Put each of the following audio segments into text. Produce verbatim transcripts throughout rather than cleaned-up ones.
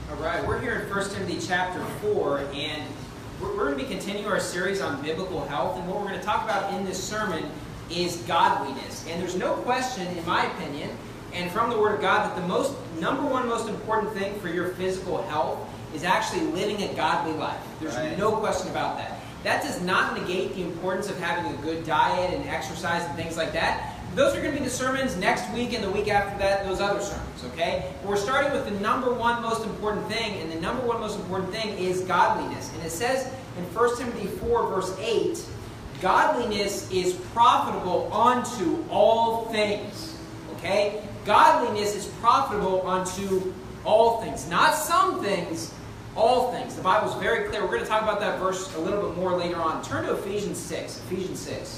All right, we're here in First Timothy chapter four, and we're, we're going to be continuing our series on biblical health, and what we're going to talk about in this sermon is godliness. And there's no question, in my opinion, and from the Word of God, that the most number one most important thing for your physical health is actually living a godly life. There's right. no question about that. That does not negate the importance of having a good diet and exercise and things like that. Those are going to be the sermons next week and the week after that, those other sermons, okay? But we're starting with the number one most important thing, and the number one most important thing is godliness. And it says in First Timothy four, verse eight, godliness is profitable unto all things, okay? Godliness is profitable unto all things. Not some things, all things. The Bible is very clear. We're going to talk about that verse a little bit more later on. Turn to Ephesians six. Ephesians six.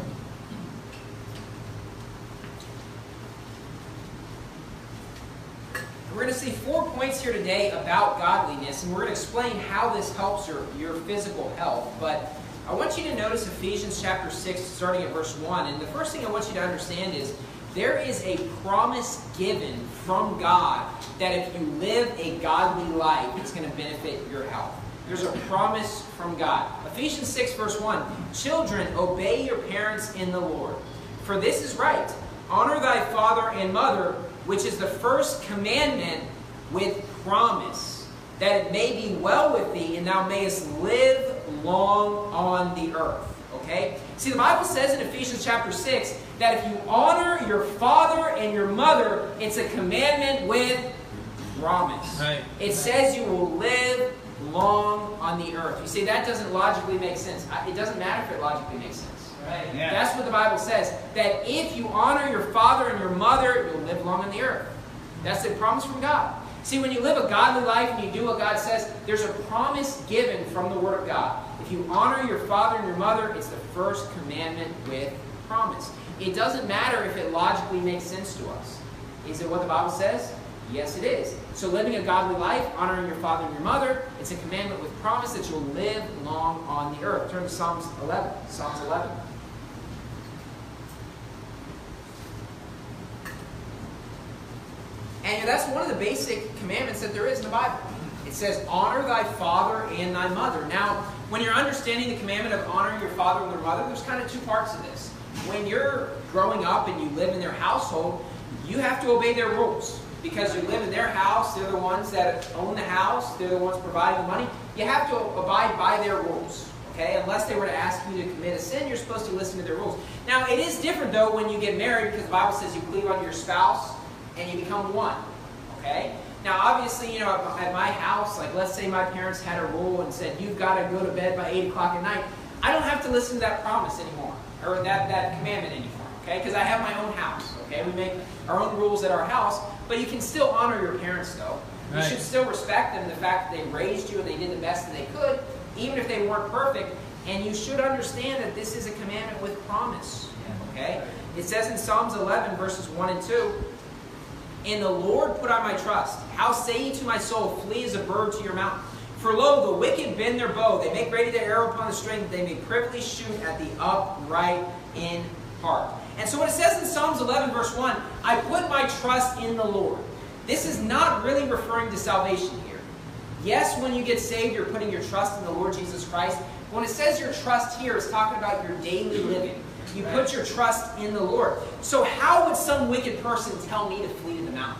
We're going to see four points here today about godliness, and we're going to explain how this helps your, your physical health. But I want you to notice Ephesians chapter six, starting at verse one. And the first thing I want you to understand is there is a promise given from God that if you live a godly life, it's going to benefit your health. There's a promise from God. Ephesians six, verse one, children, obey your parents in the Lord, for this is right. Honor thy father and mother, which is the first commandment with promise, that it may be well with thee, and thou mayest live long on the earth. Okay? See, the Bible says in Ephesians chapter six that if you honor your father and your mother, it's a commandment with promise. Right. It says you will live long on the earth. You see, that doesn't logically make sense. It doesn't matter if it logically makes sense. Right? Yeah. That's what the Bible says. That if you honor your father and your mother, you'll live long on the earth. That's a promise from God. See, when you live a godly life and you do what God says, there's a promise given from the Word of God. If you honor your father and your mother, it's the first commandment with promise. It doesn't matter if it logically makes sense to us. Is it what the Bible says? Yes, it is. So living a godly life, honoring your father and your mother, it's a commandment with promise that you'll live long on the earth. Turn to Psalms eleven. Psalms eleven. And that's one of the basic commandments that there is in the Bible. It says, honor thy father and thy mother. Now, when you're understanding the commandment of honoring your father and your mother, there's kind of two parts to this. When you're growing up and you live in their household, you have to obey their rules. Because you live in their house, they're the ones that own the house, they're the ones providing the money. You have to abide by their rules. Okay? Unless they were to ask you to commit a sin, you're supposed to listen to their rules. Now, it is different, though, when you get married, because the Bible says you cleave unto your spouse and you become one. Okay? Now, obviously, you know, at my house, like let's say my parents had a rule and said, you've got to go to bed by eight o'clock at night. I don't have to listen to that promise anymore, or that, that commandment anymore, okay? Because I have my own house, okay? We make our own rules at our house, but you can still honor your parents, though. You Right. should still respect them, the fact that they raised you and they did the best that they could, even if they weren't perfect. And you should understand that this is a commandment with promise, okay? It says in Psalms eleven, verses one and two, in the Lord put I my trust. How say ye to my soul, flee as a bird to your mountain? For lo, the wicked bend their bow. They make ready their arrow upon the string, that they may privily shoot at the upright in heart. And so what it says in Psalms eleven, verse one, I put my trust in the Lord. This is not really referring to salvation here. Yes, when you get saved, you're putting your trust in the Lord Jesus Christ. When it says your trust here, it's talking about your daily living. You put your trust in the Lord. So how would some wicked person tell me to flee to the mountain?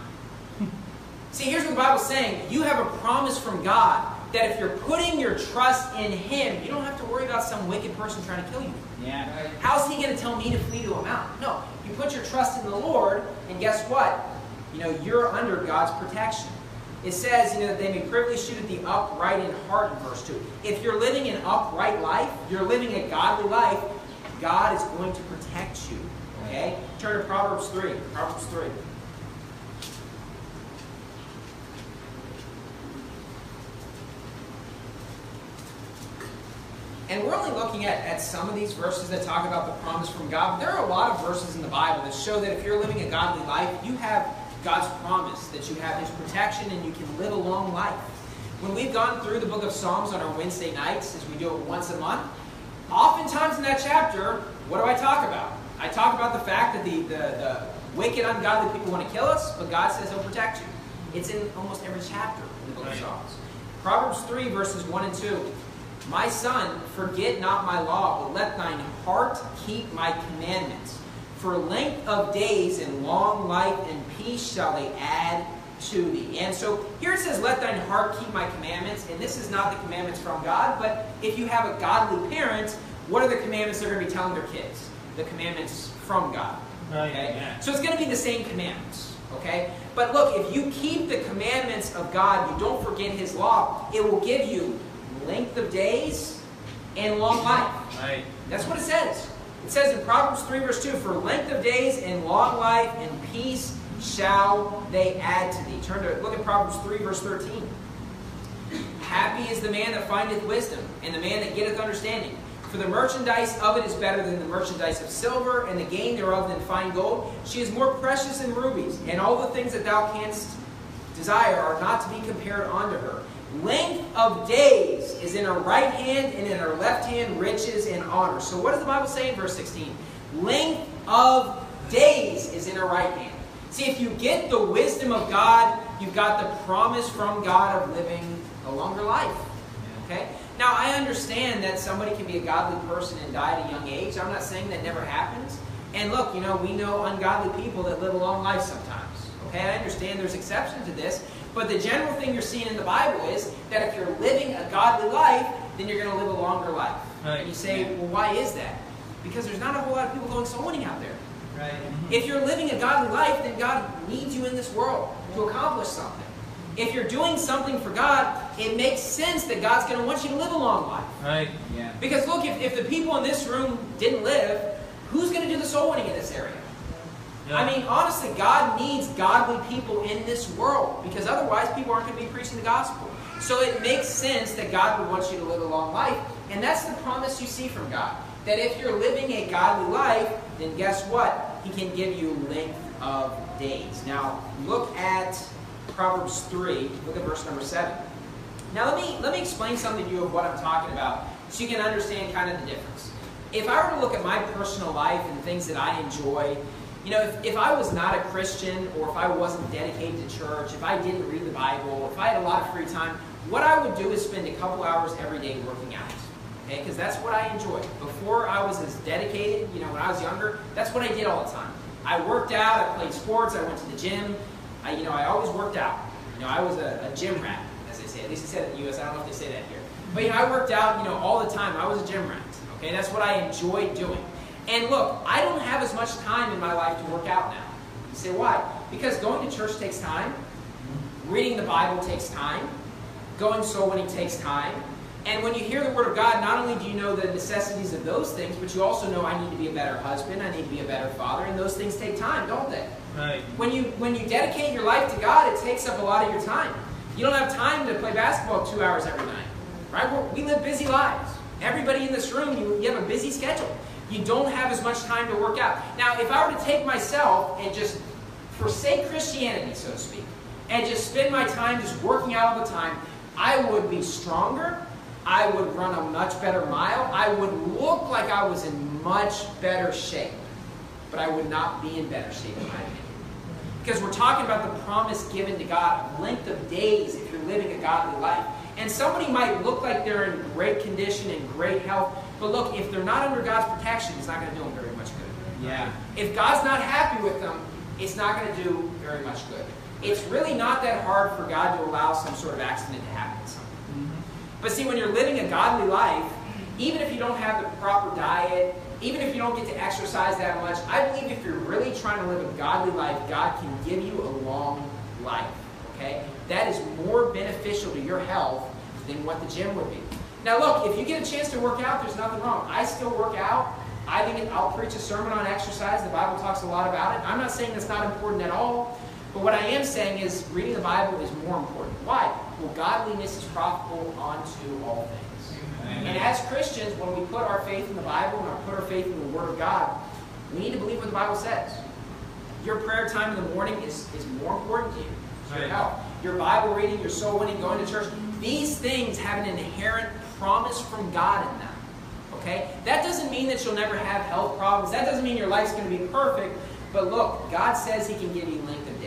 See, here's what the Bible's saying. You have a promise from God that if you're putting your trust in Him, you don't have to worry about some wicked person trying to kill you. Yeah. How's He going to tell me to flee to a mountain? No. You put your trust in the Lord, and guess what? You know, you're under God's protection. It says, you know, that they may privily shoot at the upright in heart in verse two. If you're living an upright life, you're living a godly life, God is going to protect you. Okay? Turn to Proverbs three. Proverbs three. And we're only looking at, at some of these verses that talk about the promise from God. But there are a lot of verses in the Bible that show that if you're living a godly life, you have God's promise, that you have His protection, and you can live a long life. When we've gone through the book of Psalms on our Wednesday nights, as we do it once a month, oftentimes in that chapter, what do I talk about? I talk about the fact that the, the, the wicked, ungodly people want to kill us, but God says He'll protect you. It's in almost every chapter in the book of Psalms. Proverbs three, verses one and two. My son, forget not my law, but let thine heart keep my commandments. For length of days and long life and peace shall they add to thee. And so here it says, let thine heart keep my commandments. And this is not the commandments from God, but if you have a godly parent, what are the commandments they're going to be telling their kids? The commandments from God. Okay? Yeah. So it's going to be the same commandments. Okay? But look, if you keep the commandments of God, you don't forget His law, it will give you length of days and long life. Right. That's what it says. It says in Proverbs three, verse two, for length of days and long life and peace shall they add to thee. Turn to, look at Proverbs three, verse thirteen. Happy is the man that findeth wisdom, and the man that getteth understanding. For the merchandise of it is better than the merchandise of silver, and the gain thereof than fine gold. She is more precious than rubies, and all the things that thou canst desire are not to be compared unto her. Length of days is in her right hand, and in her left hand riches and honor. So what does the Bible say in verse sixteen? Length of days is in her right hand. See, if you get the wisdom of God, you've got the promise from God of living a longer life. Okay? Now, I understand that somebody can be a godly person and die at a young age. I'm not saying that never happens. And look, you know, we know ungodly people that live a long life sometimes. Okay? I understand there's exceptions to this. But the general thing you're seeing in the Bible is that if you're living a godly life, then you're going to live a longer life. Right. And you say, well, why is that? Because there's not a whole lot of people going soul winning out there. Right. If you're living a godly life, then God needs you in this world to accomplish something. If you're doing something for God, it makes sense that God's going to want you to live a long life. Right. Yeah. Because look, if, if the people in this room didn't live, who's going to do the soul winning in this area? Yeah. I mean, honestly, God needs godly people in this world, because otherwise people aren't going to be preaching the gospel. So it makes sense that God would want you to live a long life, and that's the promise you see from God. That if you're living a godly life, then guess what? He can give you length of days. Now, look at Proverbs three. Look at verse number seven. Now, let me, let me explain something to you of what I'm talking about, so you can understand kind of the difference. If I were to look at my personal life and things that I enjoy, you know, if, if I was not a Christian, or if I wasn't dedicated to church, if I didn't read the Bible, if I had a lot of free time, what I would do is spend a couple hours every day working out. Okay, because that's what I enjoyed. Before I was as dedicated, you know, when I was younger, that's what I did all the time. I worked out, I played sports, I went to the gym. I, you know, I always worked out. You know, I was a, a gym rat, as they say. At least they said it in the U S. I don't know if they say that here. But, you know, I worked out, you know, all the time. I was a gym rat. Okay, that's what I enjoyed doing. And look, I don't have as much time in my life to work out now. You say, why? Because going to church takes time. Reading the Bible takes time. Going soul winning takes time. And when you hear the Word of God, not only do you know the necessities of those things, but you also know I need to be a better husband, I need to be a better father, and those things take time, don't they? Right. When you, when you dedicate your life to God, it takes up a lot of your time. You don't have time to play basketball two hours every night. Right? We're, we live busy lives. Everybody in this room, you, you have a busy schedule. You don't have as much time to work out. Now, if I were to take myself and just forsake Christianity, so to speak, and just spend my time just working out all the time, I would be stronger. I would run a much better mile. I would look like I was in much better shape. But I would not be in better shape, in my opinion. Because we're talking about the promise given to God, length of days if you're living a godly life. And somebody might look like they're in great condition and great health, but look, if they're not under God's protection, it's not going to do them very much good. Yeah. If God's not happy with them, it's not going to do very much good. It's really not that hard for God to allow some sort of accident to happen to somebody. Mm-hmm. But see, when you're living a godly life, even if you don't have the proper diet, even if you don't get to exercise that much, I believe if you're really trying to live a godly life, God can give you a long life. Okay? That is more beneficial to your health than what the gym would be. Now look, if you get a chance to work out, there's nothing wrong. I still work out. I think it, I'll preach a sermon on exercise. The Bible talks a lot about it. I'm not saying that's not important at all. But what I am saying is reading the Bible is more important. Why? Well, godliness is profitable unto all things. Amen. And as Christians, when we put our faith in the Bible and we put our faith in the Word of God, we need to believe what the Bible says. Your prayer time in the morning is, is more important to you. It's your health. Your Bible reading, your soul winning, going to church. These things have an inherent promise from God in them. Okay? That doesn't mean that you'll never have health problems. That doesn't mean your life's going to be perfect. But look, God says He can give you length of days.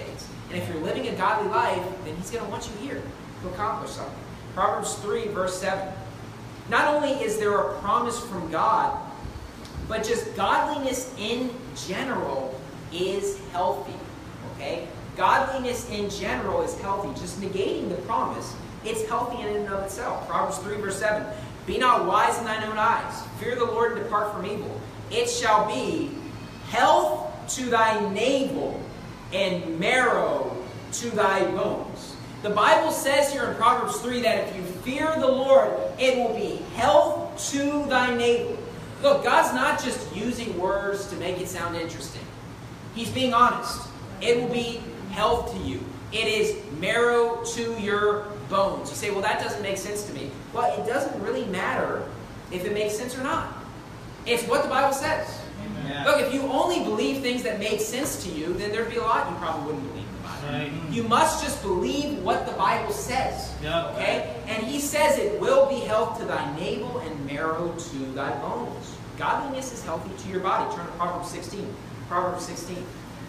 And if you're living a godly life, then he's going to want you here to accomplish something. Proverbs three, verse seven. Not only is there a promise from God, but just godliness in general is healthy. Okay? Godliness in general is healthy. Just negating the promise, it's healthy in and of itself. Proverbs three, verse seven. Be not wise in thine own eyes. Fear the Lord and depart from evil. It shall be health to thy navel and marrow to thy bones. The Bible says here in Proverbs three that if you fear the Lord, it will be health to thy navel. Look, God's not just using words to make it sound interesting. He's being honest. It will be health to you. It is marrow to your bones. You say, well, that doesn't make sense to me. Well, it doesn't really matter if it makes sense or not. It's what the Bible says. Amen. Look, if you only believe things that make sense to you, then there'd be a lot you probably wouldn't believe in the Bible. Right. You must just believe what the Bible says. Yep. Okay? And he says it will be health to thy navel and marrow to thy bones. Godliness is healthy to your body. Turn to Proverbs sixteen. Proverbs sixteen.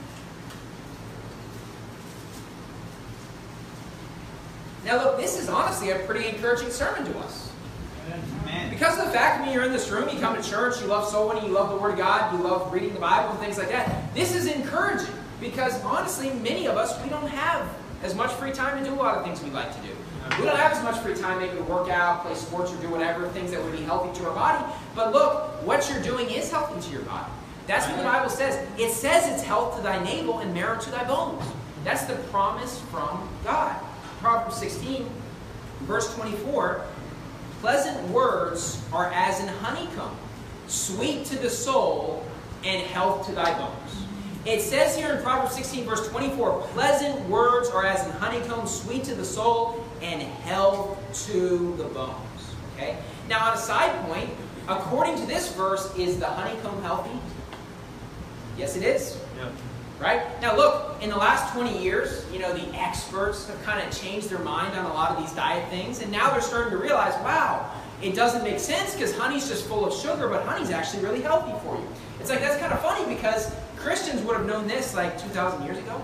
Now look, this is honestly a pretty encouraging sermon to us. Amen. Because of the fact that you're in this room, you come to church, you love soul winning, you love the Word of God, you love reading the Bible and things like that. This is encouraging because honestly, many of us, we don't have as much free time to do a lot of things we like to do. We don't have as much free time maybe to work out, play sports, or do whatever, things that would be healthy to our body. But look, what you're doing is healthy to your body. That's what the Bible says. It says it's health to thy navel and marrow to thy bones. That's the promise from God. Proverbs sixteen, verse twenty-four, pleasant words are as an honeycomb, sweet to the soul and health to thy bones. It says here in Proverbs sixteen, verse twenty-four, pleasant words are as an honeycomb, sweet to the soul and health to the bones. Okay? Now, on a side point, according to this verse, is the honeycomb healthy? Yes, it is. Yep. Right? Now look, in the last twenty years, you know, the experts have kind of changed their mind on a lot of these diet things, and now they're starting to realize, wow, it doesn't make sense because honey's just full of sugar, but honey's actually really healthy for you. It's like, that's kind of funny because Christians would have known this like two thousand years ago.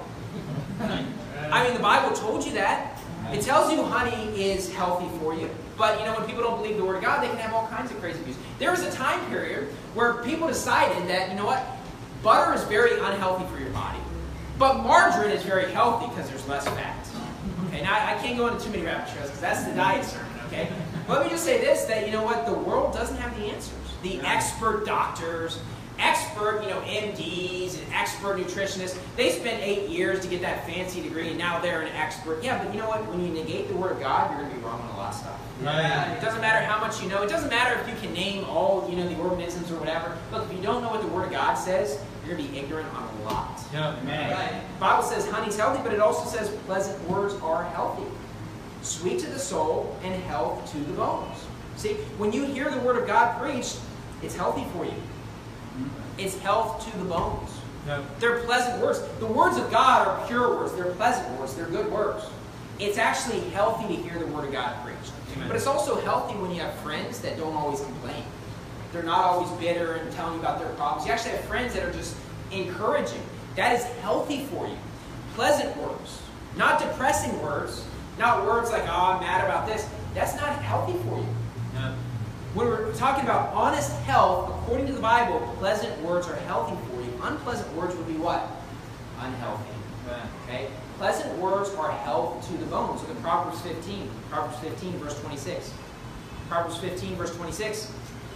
I mean, the Bible told you that. It tells you honey is healthy for you. But, you know, when people don't believe the Word of God, they can have all kinds of crazy views. There was a time period where people decided that, you know what, butter is very unhealthy for your body. But margarine is very healthy because there's less fat. Okay, now I can't go into too many rabbit trails because that's the diet sermon, okay? Let me just say this, that, you know what, the world doesn't have the answers. The expert doctors, expert, you know, M Ds and expert nutritionists, they spent eight years to get that fancy degree and now they're an expert. Yeah, but you know what, when you negate the Word of God, you're going to be wrong on a lot of stuff. Right. It doesn't matter how much you know. It doesn't matter if you can name all, you know, the organisms or whatever. Look, if you don't know what the Word of God says, you're going to be ignorant on a lot. Yeah, man. Right? The Bible says honey's healthy, but it also says pleasant words are healthy. Sweet to the soul and health to the bones. See, when you hear the Word of God preached, it's healthy for you. It's health to the bones. Yep. They're pleasant words. The words of God are pure words. They're pleasant words. They're good words. It's actually healthy to hear the Word of God preached. Amen. But it's also healthy when you have friends that don't always complain. They're not always bitter and telling you about their problems. You actually have friends that are just encouraging. That is healthy for you. Pleasant words. Not depressing words. Not words like, oh, I'm mad about this. That's not healthy for you. No. When we're talking about honest health, according to the Bible, pleasant words are healthy for you. Unpleasant words would be what? Unhealthy. Okay? Pleasant words are health to the bones. Look at Proverbs fifteen. Proverbs fifteen, verse twenty-six. Proverbs fifteen, verse twenty-six.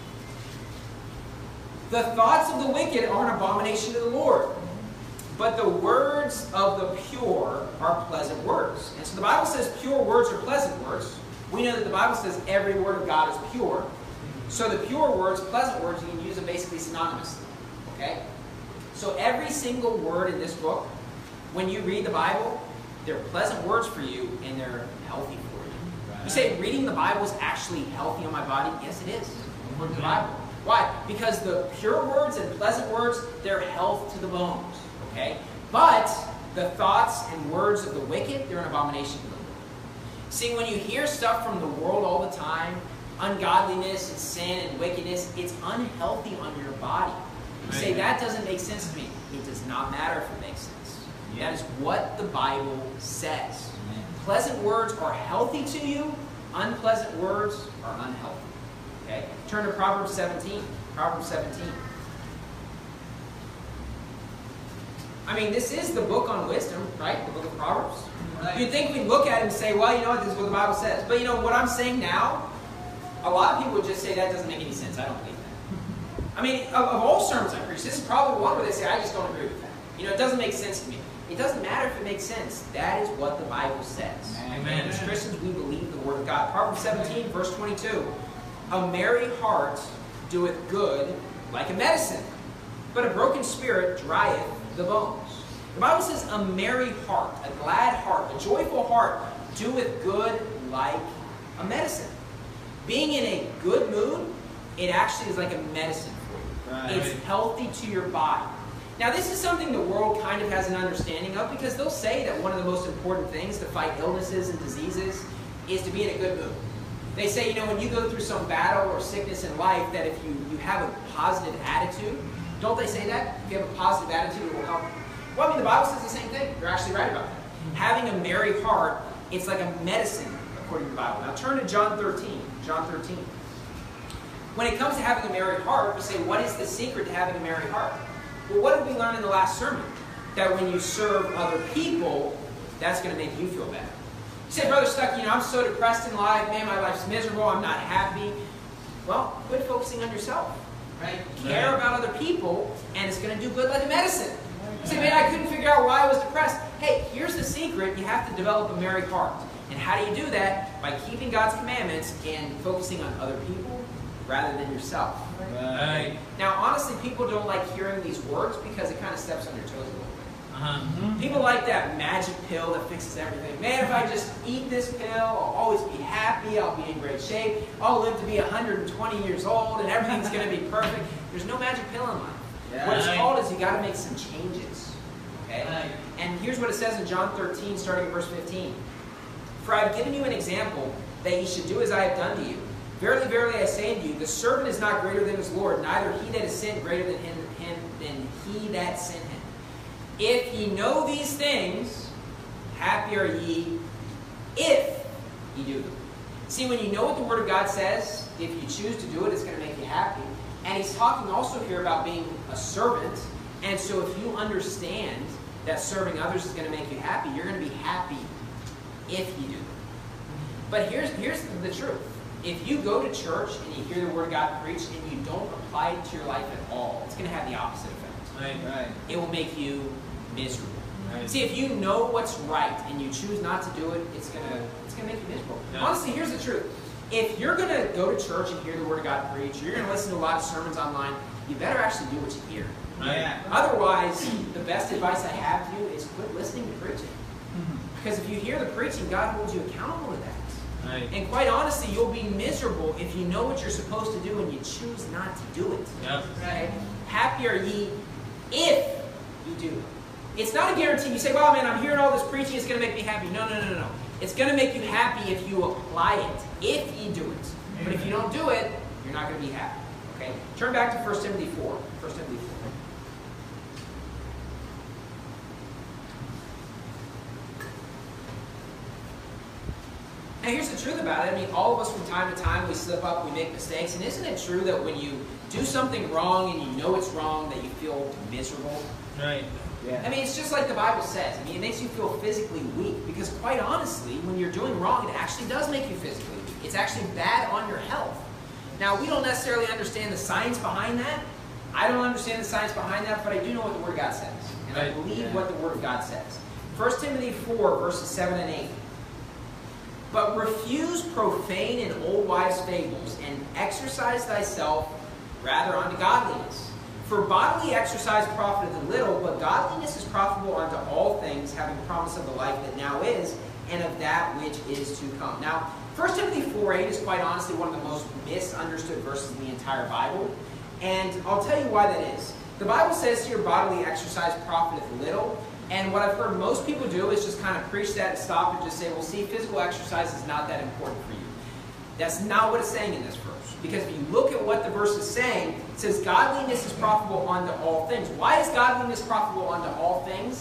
The thoughts of the wicked are an abomination to the Lord, but the words of the pure are pleasant words. And so the Bible says pure words are pleasant words. We know that the Bible says every word of God is pure. So the pure words, pleasant words, you can use them basically synonymously. Okay? So every single word in this book, when you read the Bible, they're pleasant words for you and they're healthy for you. Right. You say reading the Bible is actually healthy on my body? Yes, it is. Read the Bible. Why? Because the pure words and pleasant words, they're health to the bones. Okay? But the thoughts and words of the wicked, they're an abomination to the Lord. See, when you hear stuff from the world all the time, ungodliness and sin and wickedness, it's unhealthy on your body. You say, that doesn't make sense to me. It does not matter if it makes sense. That is what the Bible says. Amen. Pleasant words are healthy to you. Unpleasant words are unhealthy. Okay? Turn to Proverbs seventeen. Proverbs seventeen. I mean, this is the book on wisdom, right? The book of Proverbs. Right. You'd think we'd look at it and say, well, you know what, this is what the Bible says. But you know, what I'm saying now, a lot of people would just say, that doesn't make any sense. I don't believe that. I mean, of, of all sermons I preach, this is probably one where they say, I just don't agree with that. You know, it doesn't make sense to me. It doesn't matter if it makes sense. That is what the Bible says. Amen. And as Christians, we believe the Word of God. Proverbs seventeen, verse twenty-two. A merry heart doeth good like a medicine, but a broken spirit drieth the bones. The Bible says a merry heart, a glad heart, a joyful heart doeth good like a medicine. Being in a good mood, it actually is like a medicine for you. Right. It's healthy to your body. Now, this is something the world kind of has an understanding of, because they'll say that one of the most important things to fight illnesses and diseases is to be in a good mood. They say, you know, when you go through some battle or sickness in life, that if you, you have a positive attitude, don't they say that? If you have a positive attitude, it will help. Well, I mean, the Bible says the same thing. You're actually right about that. Having a merry heart, it's like a medicine, according to the Bible. Now, turn to John thirteen. John thirteen. When it comes to having a merry heart, we say, what is the secret to having a merry heart? Well, what did we learn in the last sermon? That when you serve other people, that's going to make you feel better. You say, Brother Stuck, you know, I'm so depressed in life. Man, my life's miserable. I'm not happy. Well, quit focusing on yourself. Right? Care about other people, and it's going to do good like a medicine. You say, man, I couldn't figure out why I was depressed. Hey, here's the secret. You have to develop a merry heart. And how do you do that? By keeping God's commandments and focusing on other people rather than yourself. Right. Now, honestly, people don't like hearing these words because it kind of steps on your toes a little bit. Uh-huh. Mm-hmm. People like that magic pill that fixes everything. Man, if I just eat this pill, I'll always be happy, I'll be in great shape, I'll live to be one hundred twenty years old, and everything's going to be perfect. There's no magic pill in life. Yeah. What it's called is you got to make some changes. Okay? Right. And here's what it says in John thirteen, starting at verse fifteen. For I have given you an example that ye should do as I have done to you. Verily, verily, I say unto you, the servant is not greater than his Lord, neither he that is sent greater than him, him than he that sent him. If ye know these things, happy are ye if ye do them. See, when you know what the Word of God says, if you choose to do it, it's going to make you happy. And he's talking also here about being a servant. And so if you understand that serving others is going to make you happy, you're going to be happy if you do them. But here's, here's the truth. If you go to church and you hear the Word of God preached and you don't apply it to your life at all, it's going to have the opposite effect. Right. Right. It will make you miserable. Right. See, if you know what's right and you choose not to do it, it's going to it's gonna make you miserable. Yeah. Honestly, here's the truth. If you're going to go to church and hear the Word of God preached, you're going to listen to a lot of sermons online, you better actually do what you hear. Right? Yeah. Otherwise, the best advice I have to you is quit listening to preaching. Mm-hmm. Because if you hear the preaching, God holds you accountable to that. Right. And quite honestly, you'll be miserable if you know what you're supposed to do and you choose not to do it. Yep. Right? Happy are ye if you do it. It's not a guarantee. You say, well, man, I'm hearing all this preaching, it's going to make me happy. No, no, no, no. It's going to make you happy if you apply it, if you do it. Amen. But if you don't do it, you're not going to be happy. Okay? Turn back to First Timothy four. First Timothy four. Now, here's the truth about it. I mean, all of us from time to time, we slip up, we make mistakes. And isn't it true that when you do something wrong and you know it's wrong, that you feel miserable? Right. Yeah. I mean, it's just like the Bible says. I mean, it makes you feel physically weak. Because quite honestly, when you're doing wrong, it actually does make you physically weak. It's actually bad on your health. Now, we don't necessarily understand the science behind that. I don't understand the science behind that, but I do know what the Word of God says. And right. I believe yeah. what the Word of God says. First Timothy four, verses seven and eight. But refuse profane and old wives' fables, and exercise thyself rather unto godliness. For bodily exercise profiteth a little, but godliness is profitable unto all things, having promise of the life that now is, and of that which is to come. Now, First Timothy four eight is quite honestly one of the most misunderstood verses in the entire Bible. And I'll tell you why that is. The Bible says here, bodily exercise profiteth little. And what I've heard most people do is just kind of preach that and stop and just say, well, see, physical exercise is not that important for you. That's not what it's saying in this verse. Because if you look at what the verse is saying, it says godliness is profitable unto all things. Why is godliness profitable unto all things?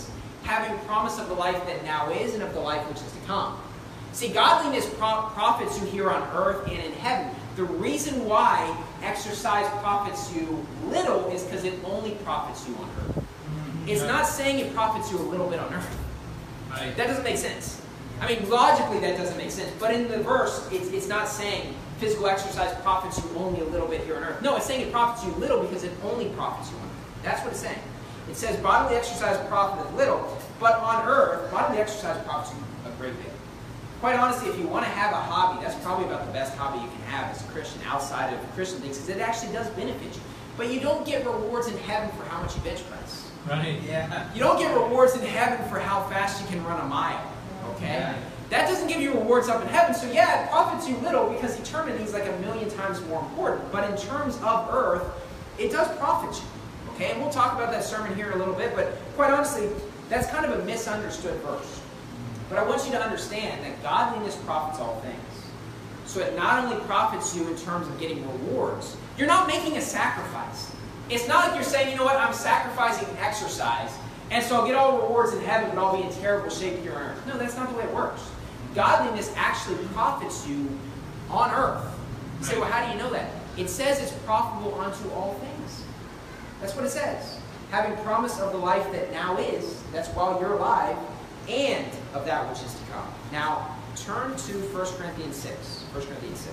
having promise of the life that now is and of the life which is to come. See, godliness pro profits you here on earth and in heaven. The reason why exercise profits you little is because it only profits you on earth. It's not saying it profits you a little bit on earth. Right. That doesn't make sense. I mean, logically that doesn't make sense. But in the verse, it's, it's not saying physical exercise profits you only a little bit here on earth. No, it's saying it profits you little because it only profits you on earth. That's what it's saying. It says bodily exercise profiteth little, but on earth, bodily exercise profits you a great deal. Quite honestly, if you want to have a hobby, that's probably about the best hobby you can have as a Christian outside of Christian things, because it actually does benefit you. But you don't get rewards in heaven for how much you bench press. Right, yeah. You don't get rewards in heaven for how fast you can run a mile, okay? Yeah. That doesn't give you rewards up in heaven. So yeah, it profits you little because eternity is like a million times more important. But in terms of earth, it does profit you, okay? And we'll talk about that sermon here in a little bit, but quite honestly, that's kind of a misunderstood verse. But I want you to understand that godliness profits all things. So it not only profits you in terms of getting rewards, you're not making a sacrifice. It's not like you're saying, you know what, I'm sacrificing exercise, and so I'll get all rewards in heaven, but I'll be in terrible shape here on earth. No, that's not the way it works. Godliness actually profits you on earth. You say, well, how do you know that? It says it's profitable unto all things. That's what it says. Having promise of the life that now is, that's while you're alive, and of that which is to come. Now, turn to First Corinthians six. First Corinthians six.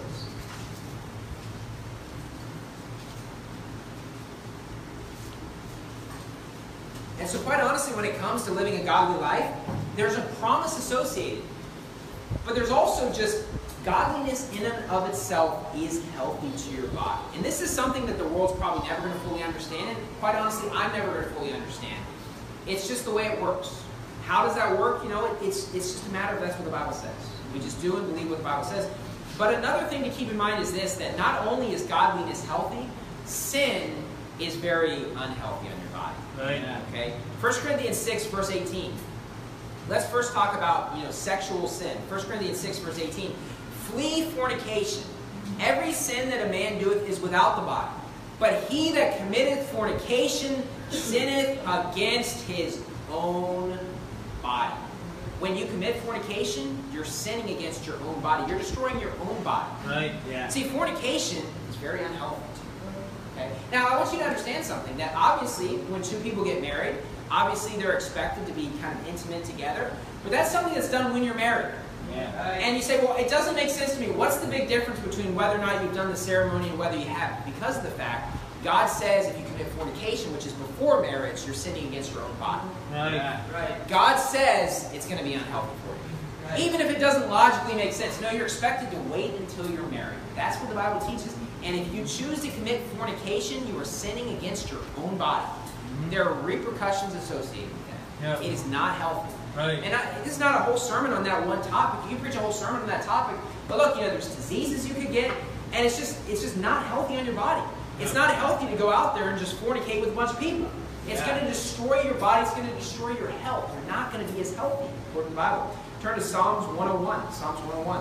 And so quite honestly, when it comes to living a godly life, there's a promise associated. But there's also just godliness in and of itself is healthy to your body. And this is something that the world's probably never going to fully understand. And quite honestly, I'm never going to fully understand. It's just the way it works. How does that work? You know, it, it's, it's just a matter of that's what the Bible says. We just do and believe what the Bible says. But another thing to keep in mind is this, that not only is godliness healthy, sin is very unhealthy on your body. Right. Okay? First Corinthians six, verse eighteen. Let's first talk about, you know, sexual sin. First Corinthians six, verse eighteen. Flee fornication. Every sin that a man doeth is without the body. But he that committeth fornication sinneth against his own body. When you commit fornication, you're sinning against your own body. You're destroying your own body. Right, yeah. See, fornication is very unhealthy. Okay? Now, I want you to understand something, that obviously, when two people get married, obviously they're expected to be kind of intimate together, but that's something that's done when you're married. Yeah. And you say, well, it doesn't make sense to me. What's the big difference between whether or not you've done the ceremony and whether you haven't? Because of the fact, God says if you commit fornication, which is before marriage, you're sinning against your own body. Right. Right. God says it's going to be unhealthy for you. Right. Even if it doesn't logically make sense. No, you're expected to wait until you're married. That's what the Bible teaches. And if you choose to commit fornication, you are sinning against your own body. Mm-hmm. There are repercussions associated with that. Yep. It is not healthy. Right. And I, this is not a whole sermon on that one topic. You can preach a whole sermon on that topic. But look, you know, there's diseases you could get, and it's just it's just not healthy on your body. It's not healthy to go out there and just fornicate with a bunch of people. It's yeah. going to destroy your body. It's going to destroy your health. You're not going to be as healthy, according to the Bible. Turn to Psalms one oh one. Psalms one oh one.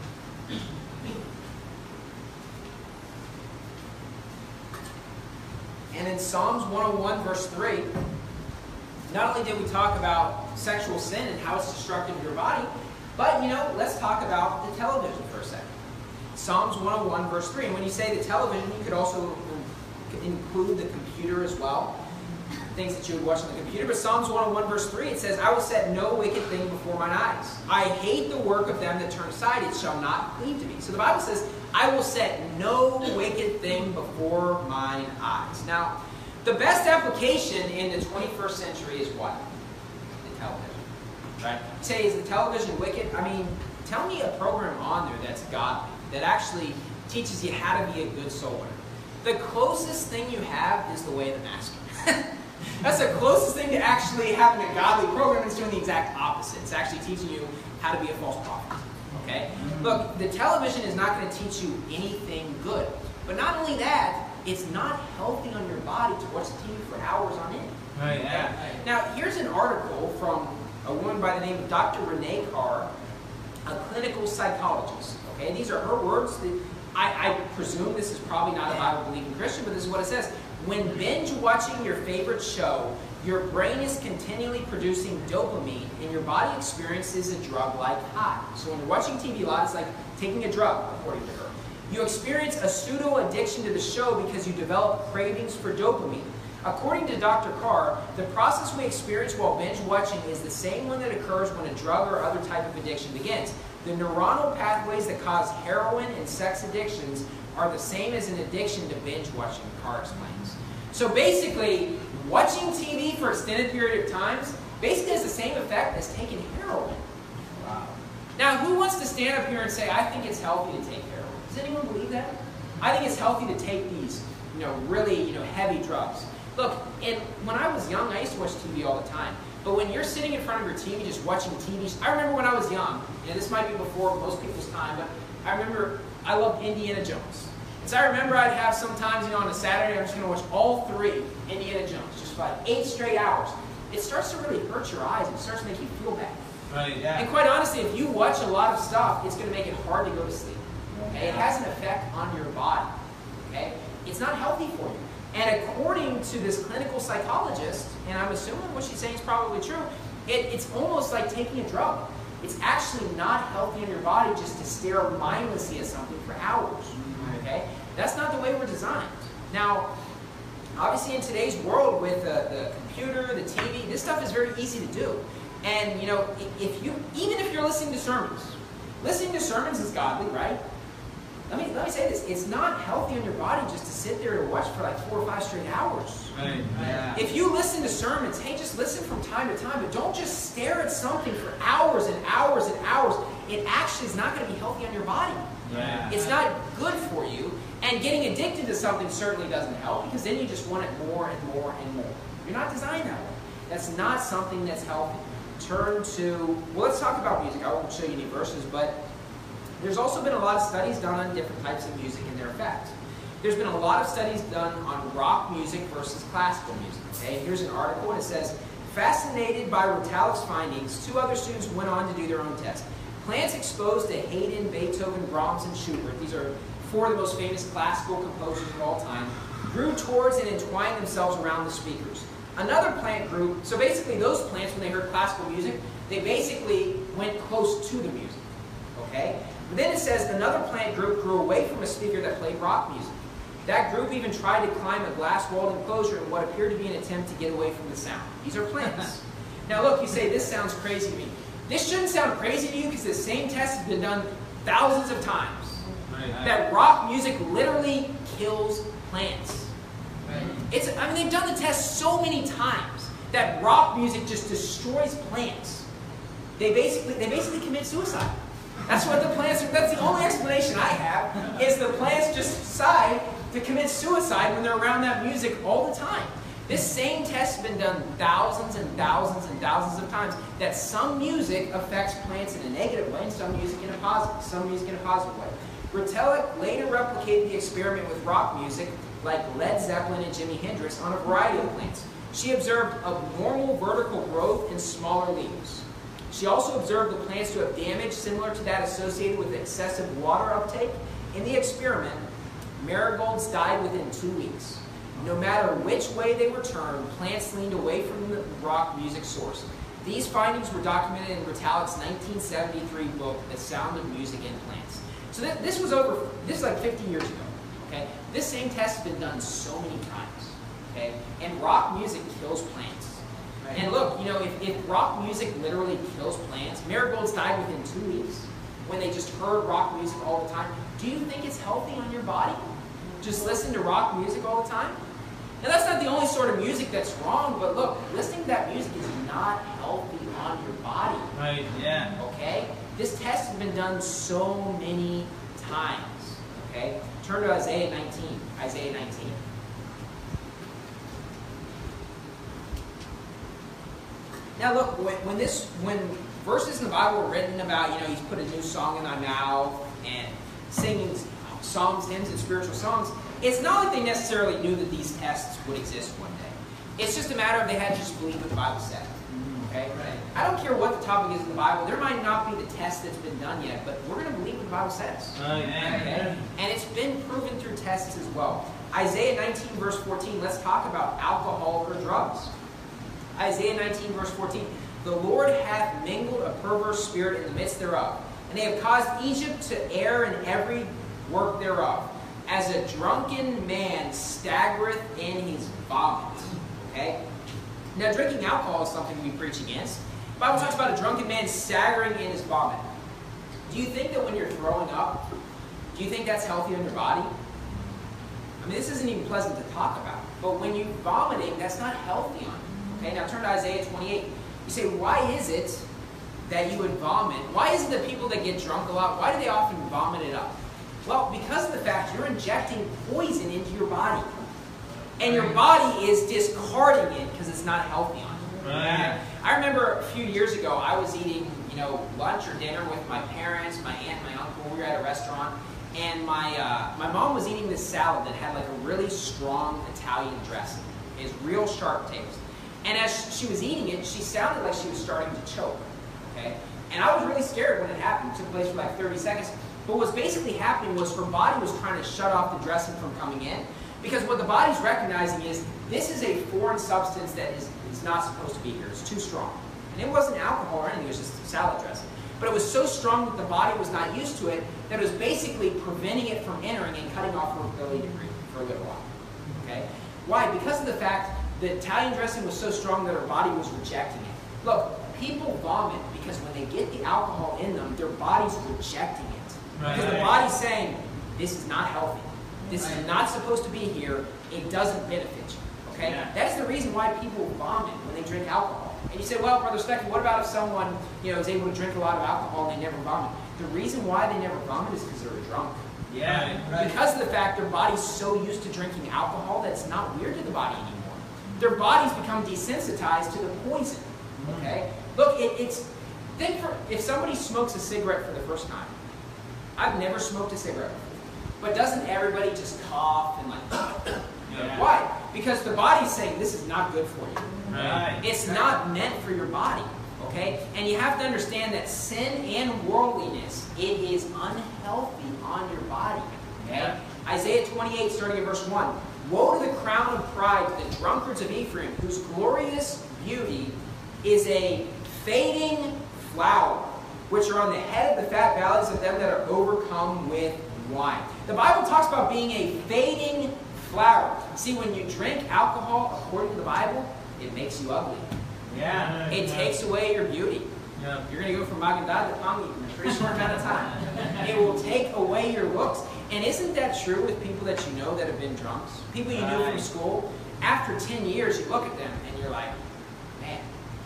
And in Psalms one oh one, verse three, not only did we talk about sexual sin and how it's destructive of your body, but, you know, let's talk about the television for a second. Psalms one oh one, verse three. And when you say the television, you could also include the computer as well. Things that you would watch on the computer. But Psalms one oh one, verse three, it says, I will set no wicked thing before mine eyes. I hate the work of them that turn aside. It shall not cleave to me. So the Bible says, I will set no wicked thing before mine eyes. Now, the best application in the twenty-first century is what? The television. Right? You say, is the television wicked? I mean, tell me a program on there that's godly, that actually teaches you how to be a good soul winner. The closest thing you have is The Way of the Master. That's the closest thing to actually having a godly program. It's doing the exact opposite. It's actually teaching you how to be a false prophet. Okay? Look, the television is not going to teach you anything good. But not only that, it's not healthy on your body to watch T V for hours on end. Right, yeah. Now, here's an article from a woman by the name of Doctor Renee Carr, a clinical psychologist. Okay, these are her words. I, I presume this is probably not a Bible-believing Christian, but this is what it says. When binge watching your favorite show, your brain is continually producing dopamine and your body experiences a drug-like high. So when you're watching T V a lot, it's like taking a drug, according to her. You experience a pseudo-addiction to the show because you develop cravings for dopamine. According to Doctor Carr, the process we experience while binge watching is the same one that occurs when a drug or other type of addiction begins. The neuronal pathways that cause heroin and sex addictions are the same as an addiction to binge watching, Carr explains. So basically, watching T V for extended period of times basically has the same effect as taking heroin. Wow. Now, who wants to stand up here and say, I think it's healthy to take heroin? Does anyone believe that? I think it's healthy to take these, you know, really, you know, heavy drugs. Look, and when I was young, I used to watch T V all the time. But when you're sitting in front of your T V just watching T V, I remember when I was young, you know, this might be before most people's time, but I remember I loved Indiana Jones. And so I remember I'd have sometimes, you know, on a Saturday, I'm just going to watch all three Indiana Jones, just for like eight straight hours. It starts to really hurt your eyes. It starts to make you feel bad. Right, yeah. And quite honestly, if you watch a lot of stuff, it's going to make it hard to go to sleep. Okay? It has an effect on your body. Okay? It's not healthy for you. And according to this clinical psychologist, and I'm assuming what she's saying is probably true, it, it's almost like taking a drug. It's actually not healthy in your body just to stare mindlessly at something for hours. Okay? That's not the way we're designed. Now, obviously in today's world with the, the computer, the T V, this stuff is very easy to do. And, you know, if you, even if you're listening to sermons, listening to sermons is godly, right? Let me, let me say this, it's not healthy on your body just to sit there and watch for like four or five straight hours. Right. Yeah. If you listen to sermons, hey, just listen from time to time, but don't just stare at something for hours and hours and hours. It actually is not going to be healthy on your body. Yeah. It's not good for you, and getting addicted to something certainly doesn't help because then you just want it more and more and more. You're not designed that way. That's not something that's healthy. Turn to, well, let's talk about music. I won't show you any verses, but there's also been a lot of studies done on different types of music and their effect. There's been a lot of studies done on rock music versus classical music. Okay, here's an article, and it says, fascinated by Retalic's findings, two other students went on to do their own test. Plants exposed to Haydn, Beethoven, Brahms, and Schubert, these are four of the most famous classical composers of all time, grew towards and entwined themselves around the speakers. Another plant group, so basically those plants, when they heard classical music, they basically went close to the music. Okay? But then it says another plant group grew away from a speaker that played rock music. That group even tried to climb a glass-walled enclosure in what appeared to be an attempt to get away from the sound. These are plants. Now look, you say, this sounds crazy to me. This shouldn't sound crazy to you because the same test has been done thousands of times. Right, right. That rock music literally kills plants. Right. It's, I mean, they've done the test so many times that rock music just destroys plants. They basically, they basically commit suicide. That's what the plants are, that's the only explanation I have, is the plants just decide to commit suicide when they're around that music all the time. This same test has been done thousands and thousands and thousands of times, that some music affects plants in a negative way and some music in a positive, some music in a positive way. Retallack later replicated the experiment with rock music like Led Zeppelin and Jimi Hendrix on a variety of plants. She observed abnormal vertical growth in smaller leaves. She also observed the plants to have damage similar to that associated with excessive water uptake. In the experiment, marigolds died within two weeks. No matter which way they were turned, plants leaned away from the rock music source. These findings were documented in Retallack's nineteen seventy-three book, The Sound of Music in Plants. So th this was over, this is like fifty years ago. Okay? This same test has been done so many times. Okay? And rock music kills plants. Right. And look, you know, if, if rock music literally kills plants, marigolds died within two weeks when they just heard rock music all the time. Do you think it's healthy on your body? Just listen to rock music all the time? And that's not the only sort of music that's wrong, but look, listening to that music is not healthy on your body. Right, yeah. Okay? This test has been done so many times. Okay? Turn to Isaiah nineteen. Isaiah nineteen. Now look, when, when this, when verses in the Bible are written about, you know, he's put a new song in my mouth and singing songs, hymns, and spiritual songs, it's not like they necessarily knew that these tests would exist one day. It's just a matter of they had to just believe what the Bible said. Okay? Right. I don't care what the topic is in the Bible. There might not be the test that's been done yet, but we're going to believe what the Bible says. Oh, yeah. Okay? And it's been proven through tests as well. Isaiah nineteen verse fourteen, let's talk about alcohol or drugs. Isaiah nineteen verse fourteen, the Lord hath mingled a perverse spirit in the midst thereof, and they have caused Egypt to err in every work thereof, as a drunken man staggereth in his vomit. Okay? Now, drinking alcohol is something we preach against. The Bible talks about a drunken man staggering in his vomit. Do you think that when you're throwing up, do you think that's healthy on your body? I mean, this isn't even pleasant to talk about. But when you're vomiting, that's not healthy on you. Okay, now turn to Isaiah twenty-eight. You say, why is it that you would vomit? Why is it that people that get drunk a lot, why do they often vomit it up? Well, because of the fact you're injecting poison into your body. And your body is discarding it because it's not healthy on you. Right. I remember a few years ago, I was eating, you know, lunch or dinner with my parents, my aunt, my uncle. We were at a restaurant, and my uh, my mom was eating this salad that had like a really strong Italian dressing. It has real sharp taste. And as she was eating it, she sounded like she was starting to choke. Okay, and I was really scared when it happened. It took place for like thirty seconds. But what was basically happening was her body was trying to shut off the dressing from coming in. Because what the body's recognizing is, this is a foreign substance that is, is not supposed to be here. It's too strong. And it wasn't alcohol or anything, it was just salad dressing. But it was so strong that the body was not used to it, that it was basically preventing it from entering and cutting off her ability to breathe for a little while. Okay? Why? Because of the fact that Italian dressing was so strong that her body was rejecting it. Look, people vomit because when they get the alcohol in them, their body's rejecting it. Right. Because the body's saying, this is not healthy. This is not supposed to be here. It doesn't benefit you. Okay? Yeah. That's the reason why people vomit when they drink alcohol. And you say, well, Brother Specky, what about if someone, you know, is able to drink a lot of alcohol and they never vomit? The reason why they never vomit is because they're drunk. Yeah. Right. Because of the fact their body's so used to drinking alcohol that it's not weird to the body anymore. Their bodies become desensitized to the poison. Okay? Look, it, it's think for if somebody smokes a cigarette for the first time. I've never smoked a cigarette before. But doesn't everybody just cough and like, Yeah. why? Because the body's saying this is not good for you. Right. It's not meant for your body, okay? And you have to understand that sin and worldliness, it is unhealthy on your body, okay? Yeah. Isaiah twenty-eight, starting at verse one. Woe to the crown of pride to the drunkards of Ephraim, whose glorious beauty is a fading flower, which are on the head of the fat valleys of them that are overcome with wine. The Bible talks about being a fading flower. See, when you drink alcohol, according to the Bible, it makes you ugly. Yeah. It takes away your beauty. Yeah. You're going to go from Magadad to Pangi in a pretty short amount of time. It will take away your looks. And isn't that true with people that you know that have been drunks? People you knew from school. After ten years, you look at them and you're like, man,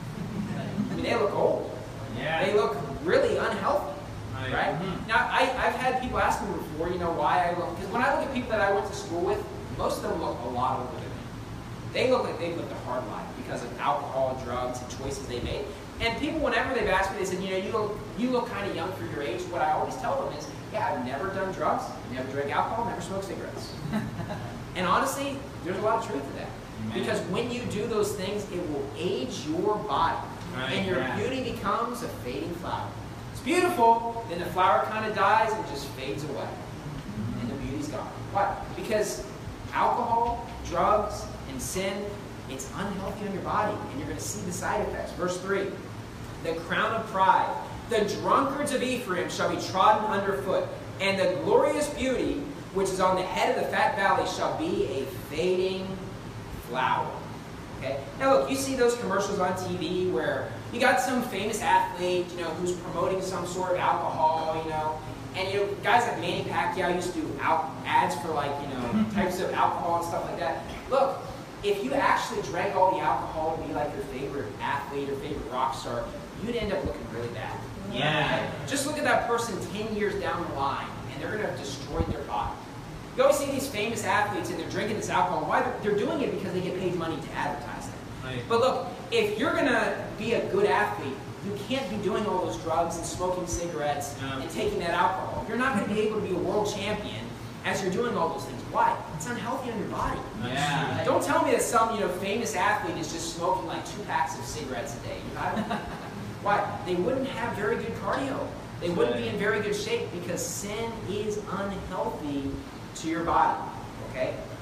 I mean, they look old. Yeah. They look really unhealthy. Right. Right? Mm-hmm. Now, I, I've had people ask me before, you know, why I look, because when I look at people that I went to school with, most of them look a lot older than me. They look like they've lived a hard life because of alcohol, drugs, and choices they made. And people, whenever they've asked me, they said, you know, you look, you look kind of young for your age. What I always tell them is, yeah, I've never done drugs, never drank alcohol, never smoked cigarettes. And honestly, there's a lot of truth to that. Amen. Because when you do those things, it will age your body. Right, and your yeah. beauty becomes a fading flower. It's beautiful, then the flower kind of dies and just fades away. And the beauty's gone. Why? Because alcohol, drugs, and sin, it's unhealthy on your body, and you're going to see the side effects. Verse three, the crown of pride, the drunkards of Ephraim shall be trodden underfoot, and the glorious beauty which is on the head of the fat valley shall be a fading flower. Okay? Now look, you see those commercials on T V where you got some famous athlete, you know, who's promoting some sort of alcohol, you know, and you know, guys like Manny Pacquiao used to do out ads for like, you know, types of alcohol and stuff like that. Look, if you actually drank all the alcohol to be like your favorite athlete or favorite rock star, you'd end up looking really bad. Yeah. Okay? Just look at that person ten years down the line, and they're going to have destroyed their body. You always see these famous athletes, and they're drinking this alcohol. Why? They're, they're doing it because they get paid money to advertise it. Right. But look, if you're going to be a good athlete, you can't be doing all those drugs and smoking cigarettes No. and taking that alcohol. You're not going to be able to be a world champion as you're doing all those things. Why? It's unhealthy on your body. Yeah. Don't tell me that some, you know, famous athlete is just smoking like two packs of cigarettes a day. You know, I don't- Why? They wouldn't have very good cardio. They wouldn't be in very good shape because sin is unhealthy to your body. Okay?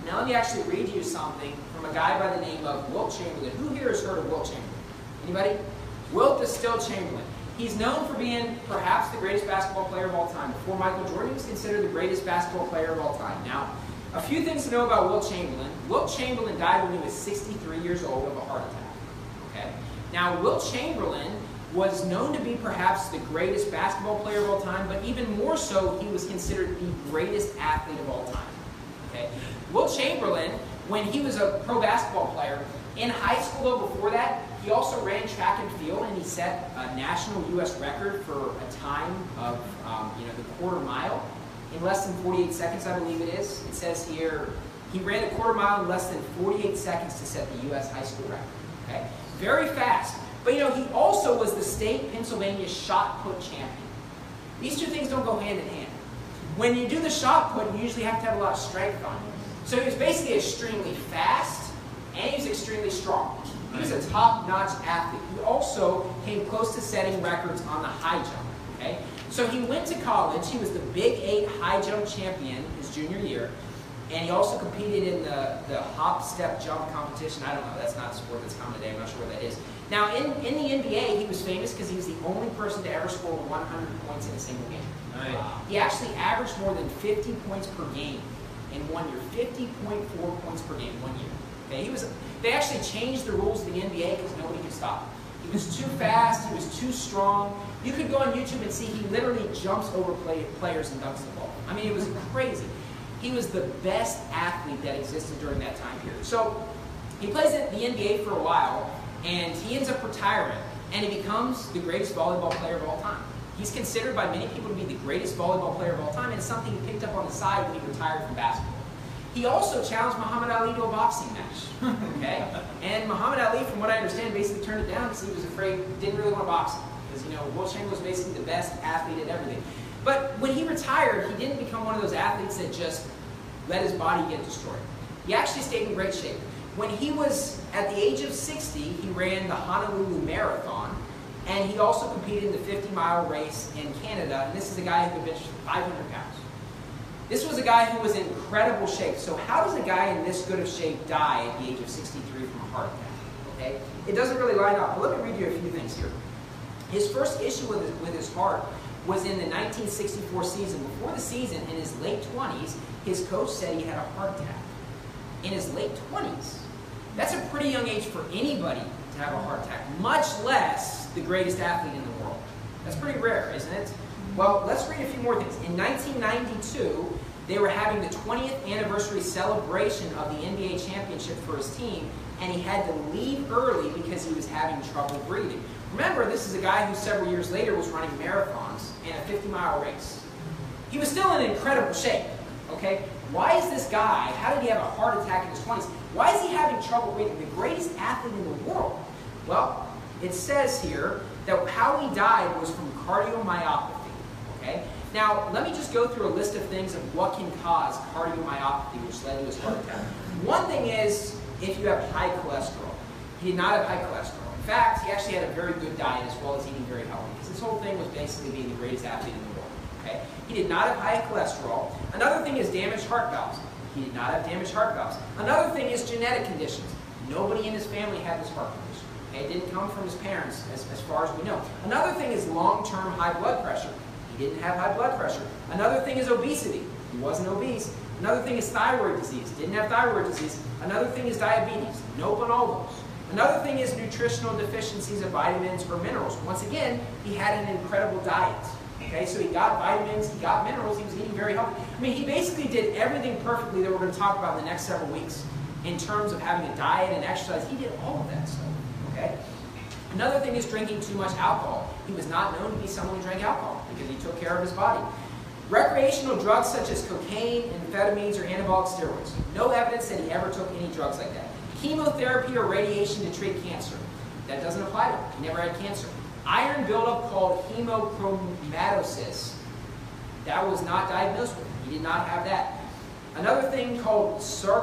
Now let me actually read you something from a guy by the name of Wilt Chamberlain. Who here has heard of Wilt Chamberlain? Anybody? Wilt is still Chamberlain. He's known for being perhaps the greatest basketball player of all time. Before Michael Jordan, he was considered the greatest basketball player of all time. Now, a few things to know about Wilt Chamberlain. Wilt Chamberlain died when he was sixty-three years old of a heart attack. Okay? Now, Wilt Chamberlain was known to be perhaps the greatest basketball player of all time, but even more so, he was considered the greatest athlete of all time. Okay? Wilt Chamberlain, when he was a pro basketball player, in high school, though, before that, he also ran track and field, and he set a national U S record for a time of, um, you know, the quarter mile in less than forty-eight seconds, I believe it is. It says here, he ran a quarter mile in less than forty-eight seconds to set the U S high school record. Okay? Very fast. But, you know, he also was the state Pennsylvania shot put champion. These two things don't go hand in hand. When you do the shot put, you usually have to have a lot of strength on you. So he was basically extremely fast, and he was extremely strong. He was a top-notch athlete. He also came close to setting records on the high jump. Okay? So he went to college. He was the Big Eight high jump champion his junior year. And he also competed in the, the hop, step, jump competition. I don't know. That's not a sport that's common today. I'm not sure what that is. Now, in, in the N B A, he was famous because he was the only person to ever score one hundred points in a single game. Right. He actually averaged more than fifty points per game in one year. fifty point four points per game one year. Okay, he was. They actually changed the rules of the N B A because nobody could stop him. He was too fast. He was too strong. You could go on YouTube and see he literally jumps over play, players and dunks the ball. I mean, it was crazy. He was the best athlete that existed during that time period. So he plays in the N B A for a while, and he ends up retiring, and he becomes the greatest volleyball player of all time. He's considered by many people to be the greatest volleyball player of all time, and it's something he picked up on the side when he retired from basketball. He also challenged Muhammad Ali to a boxing match, okay? And Muhammad Ali, from what I understand, basically turned it down because he was afraid, didn't really want to box him. Because, you know, Wilt Chamberlain was basically the best athlete at everything. But when he retired, he didn't become one of those athletes that just let his body get destroyed. He actually stayed in great shape. When he was at the age of sixty, he ran the Honolulu Marathon, and he also competed in the fifty mile race in Canada, and this is a guy who could bench five hundred pounds. This was a guy who was in incredible shape. So how does a guy in this good of shape die at the age of sixty-three from a heart attack? Okay? It doesn't really line up, but let me read you a few things here. His first issue with his, with his heart was in the nineteen sixty-four season. Before the season, in his late twenties, his coach said he had a heart attack. In his late twenties. That's a pretty young age for anybody to have a heart attack, much less the greatest athlete in the world. That's pretty rare, isn't it? Well, let's read a few more things. In nineteen ninety-two, they were having the twentieth anniversary celebration of the N B A championship for his team, and he had to leave early because he was having trouble breathing. Remember, this is a guy who several years later was running marathons and a fifty mile race. He was still in incredible shape, okay? Why is this guy, how did he have a heart attack in his twenties? Why is he having trouble breathing? The greatest athlete in the world. Well, it says here that how he died was from cardiomyopathy, okay? Now, let me just go through a list of things of what can cause cardiomyopathy, which led to his heart attack. One thing is if you have high cholesterol. He did not have high cholesterol. In fact, he actually had a very good diet as well as eating very healthy, because his whole thing was basically being the greatest athlete in the world, okay? He did not have high cholesterol. Another thing is damaged heart valves. He did not have damaged heart valves. Another thing is genetic conditions. Nobody in his family had this heart condition. Okay? It didn't come from his parents, as, as far as we know. Another thing is long-term high blood pressure. He didn't have high blood pressure. Another thing is obesity. He wasn't obese. Another thing is thyroid disease. Didn't have thyroid disease. Another thing is diabetes. Nope on all those. Another thing is nutritional deficiencies of vitamins or minerals. Once again, he had an incredible diet. Okay, so he got vitamins, he got minerals, he was eating very healthy. I mean, he basically did everything perfectly that we're going to talk about in the next several weeks in terms of having a diet and exercise. He did all of that stuff, okay? Another thing is drinking too much alcohol. He was not known to be someone who drank alcohol because he took care of his body. Recreational drugs such as cocaine, amphetamines, or anabolic steroids. No evidence that he ever took any drugs like that. Chemotherapy or radiation to treat cancer. That doesn't apply to him. He never had cancer. Iron buildup called hemochromatosis. That was not diagnosed with him. He did not have that. Another thing called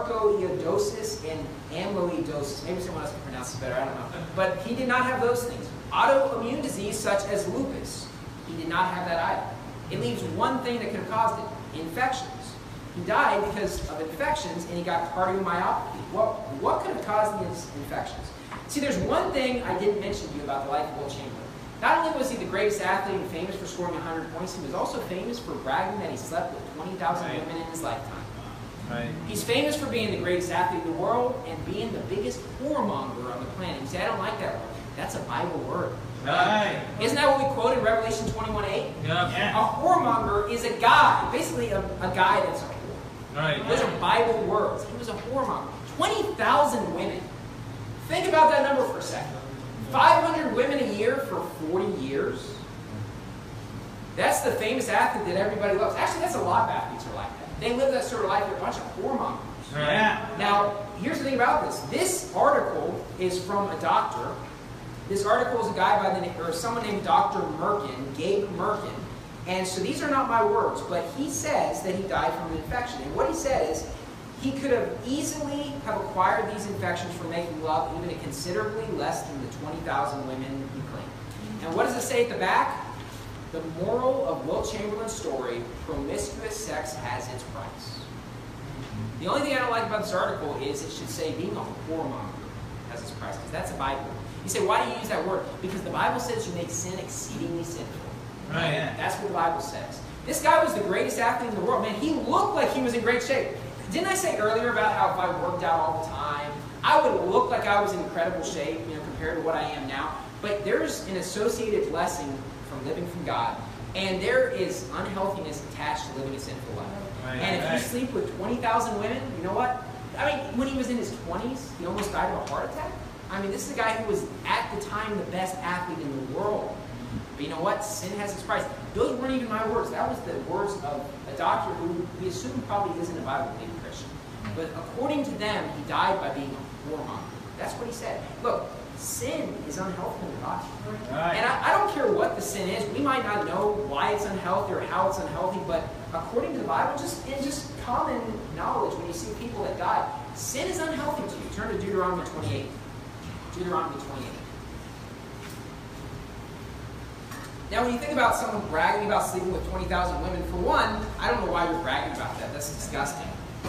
sarcoidosis and amyloidosis. Maybe someone else can pronounce this better, I don't know. But he did not have those things. Autoimmune disease such as lupus. He did not have that either. It leaves one thing that could have caused it. Infections. He died because of infections, and he got cardiomyopathy. What, what could have caused these infections? See, there's one thing I didn't mention to you about the life of Wilt Chamberlain. Not only was he the greatest athlete and famous for scoring one hundred points, he was also famous for bragging that he slept with twenty thousand Right. women in his lifetime. Right. He's famous for being the greatest athlete in the world and being the biggest whoremonger on the planet. You say, I don't like that word. That's a Bible word. Right. Isn't that what we quote in Revelation twenty-one eight? Yeah. A whoremonger is a guy, basically a, a guy that's a whore. Right. Those are Bible words. He was a whoremonger. twenty thousand women. Think about that number for a second. five hundred women a year for forty years. That's the famous athlete that everybody loves. Actually, that's a lot of athletes are like that. They live that sort of life. They're a bunch of whoremongers. Yeah. Now, here's the thing about this. This article is from a doctor. This article is a guy by the name, or someone named Doctor Merkin, Gabe Merkin. And so these are not my words, but he says that he died from an infection. And what he said is, he could have easily have acquired these infections from making love even to considerably less than the twenty thousand women he claimed. And what does it say at the back? The moral of Wilt Chamberlain's story, promiscuous sex has its price. The only thing I don't like about this article is it should say being a whoremonger has its price, because that's a Bible word. You say, why do you use that word? Because the Bible says you make sin exceedingly sinful. Right. Yeah. That's what the Bible says. This guy was the greatest athlete in the world. Man, he looked like he was in great shape. Didn't I say earlier about how if I worked out all the time, I would look like I was in incredible shape, you know, compared to what I am now? But there's an associated blessing from living from God, and there is unhealthiness attached to living a sinful life. Right, and if right. you sleep with twenty thousand women, you know what? I mean, when he was in his twenties, he almost died of a heart attack. I mean, this is a guy who was, at the time, the best athlete in the world. But you know what? Sin has its price. Those weren't even my words. That was the words of a doctor who we assume probably isn't a Bible-believing Christian. But according to them, he died by being a whoremonger. That's what he said. Look, sin is unhealthy in the body. Right. And I, I don't care what the sin is. We might not know why it's unhealthy or how it's unhealthy, but according to the Bible, just in just common knowledge, when you see people that die, sin is unhealthy to you. Turn to Deuteronomy twenty-eight. Deuteronomy twenty-eight. Now, when you think about someone bragging about sleeping with twenty thousand women, for one, I don't know why you're bragging about that. That's disgusting.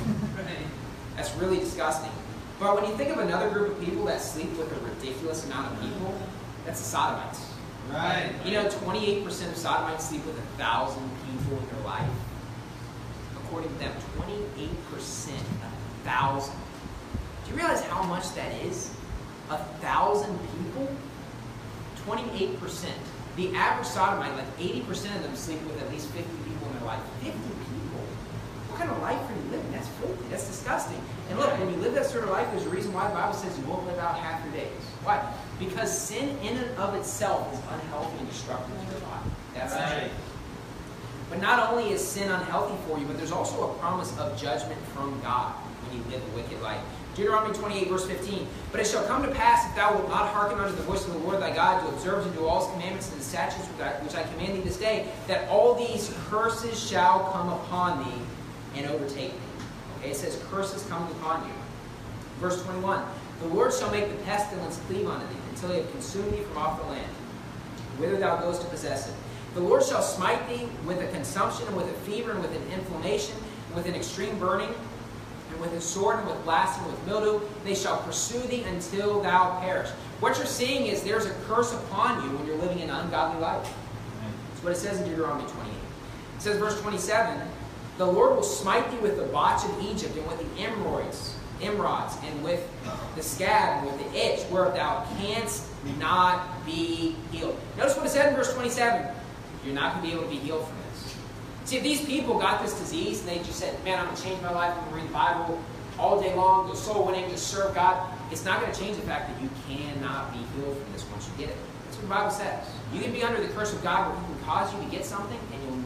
That's really disgusting. But when you think of another group of people that sleep with a ridiculous amount of people, that's the Sodomites. Right. You know, twenty-eight percent of Sodomites sleep with a thousand people in their life. According to them, twenty-eight percent, a thousand. Do you realize how much that is? A thousand people? twenty-eight percent. The average Sodomite, like eighty percent of them sleep with at least fifty people in their life. fifty people? What kind of life are you living? That's filthy. That's disgusting. And look, when you live that sort of life, there's a reason why the Bible says you won't live out half your days. Why? Because sin in and of itself is unhealthy and destructive to your body. That's the Right. truth. But not only is sin unhealthy for you, but there's also a promise of judgment from God when you live a wicked life. Deuteronomy twenty-eight, verse fifteen. But it shall come to pass, if thou wilt not hearken unto the voice of the Lord thy God, to observe to do all his commandments and his statutes which I, which I command thee this day, that all these curses shall come upon thee and overtake thee. Okay, it says curses coming upon you. Verse twenty-one. The Lord shall make the pestilence cleave unto thee, until he have consumed thee from off the land, whither thou goest to possess it. The Lord shall smite thee with a consumption, and with a fever, and with an inflammation, and with an extreme burning, and with a sword, and with blasting, and with mildew. They shall pursue thee until thou perish. What you're seeing is there's a curse upon you when you're living an ungodly life. That's what it says in Deuteronomy twenty-eight. It says, verse twenty-seven, the Lord will smite thee with the botch of Egypt, and with the emeroids, emerods, and with the scab, and with the itch, where thou canst not be healed. Notice what it said in verse twenty-seven. You're not going to be able to be healed from this. See, if these people got this disease and they just said, man, I'm going to change my life, I'm going to read the Bible all day long, go soul winning, just serve God, it's not going to change the fact that you cannot be healed from this once you get it. That's what the Bible says. You can be under the curse of God where he can cause you to get something and you'll